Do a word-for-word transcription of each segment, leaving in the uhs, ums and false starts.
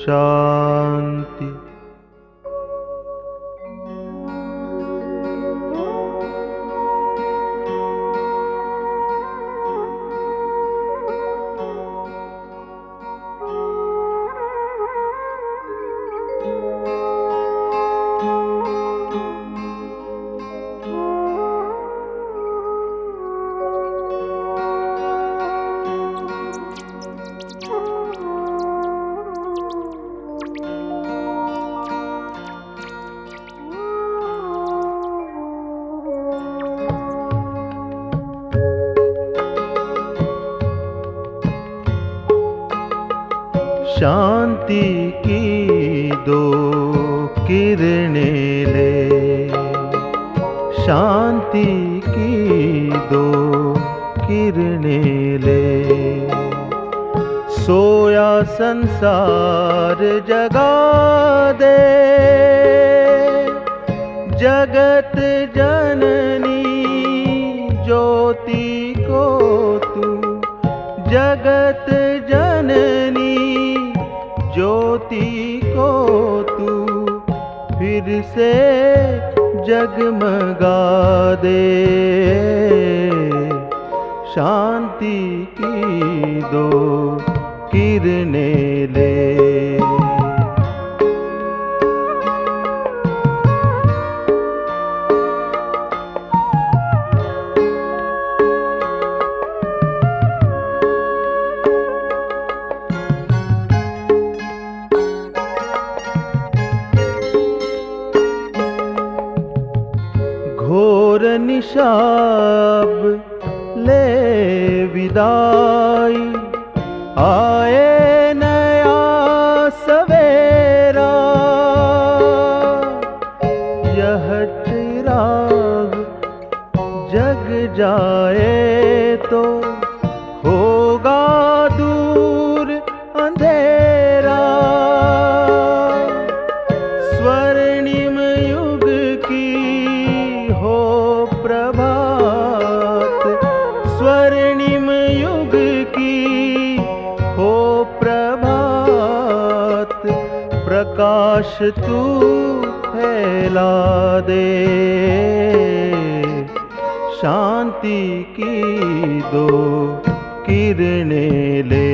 शांति। शांति की दो किरणें ले, शांति की दो किरणें ले, सोया संसार जगा दे। जगत जननी ज्योति को तू, जगत जननी ज्योति को तू फिर से जगमगा दे। शांति की दो किरणें ले। घोर निशाब ले विदाई, आए नया सवेरा। यह चिराग जग जाए तो होगा दूर अंधेरा। स्वर्णिम युग की हो प्रभात, स्वर्णिम युग की हो प्रभात। प्रकाश तू फैला दे। शांति की दो किरणें ले।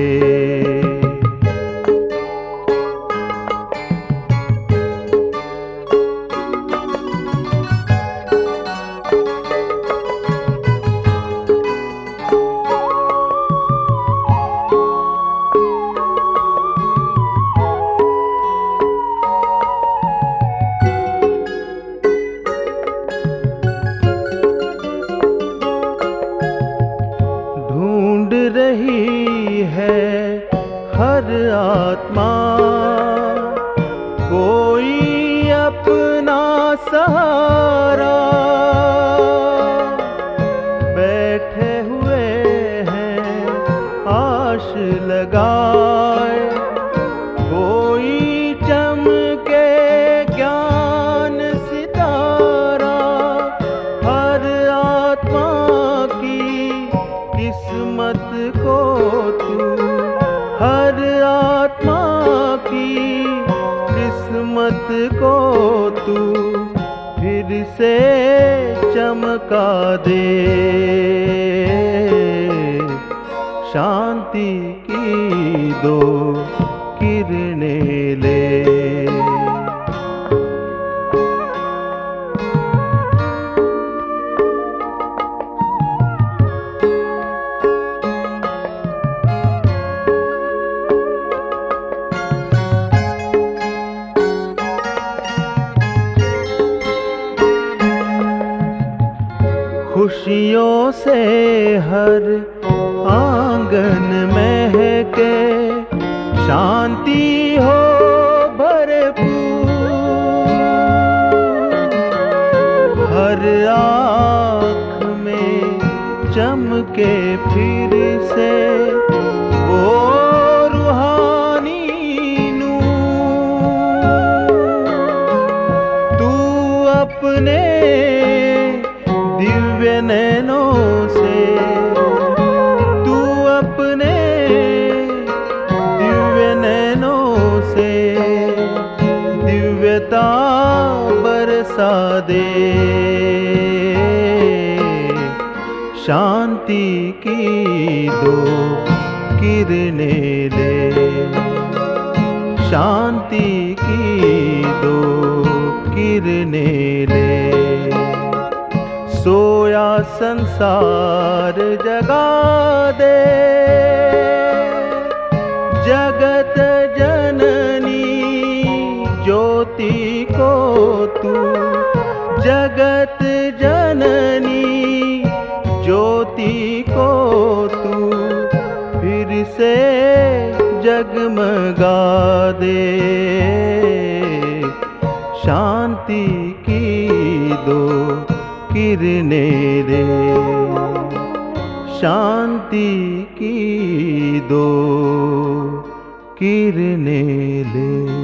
ढूंढ रही है हर आत्मा कोई अपना सहारा। बैठे हुए हैं आश लगाए, कोई चमके ज्ञान सितारा। हर आत्मा की किस्मत को तू, हर आत्मा की किस्मत को तू फिर से चमका दे। शांति की दो किरणें ले। खुशियों से हर आंगन महके, शांति हो भरपूर। हर आँख में चमके फिर से वो रूहानी नूर। तू अपने दिव्य नैनों से, तू अपने दिव्य नैनों से दे, शांति की दो किरणें ले, शांति की दो किरणें ले। सोया संसार जगा दे, जगत जननी ज्योति को तू, जगत जननी ज्योति को तू फिर से जगमगा दे, शांति की दो किरणें दे, शांति की दो किरणें ले।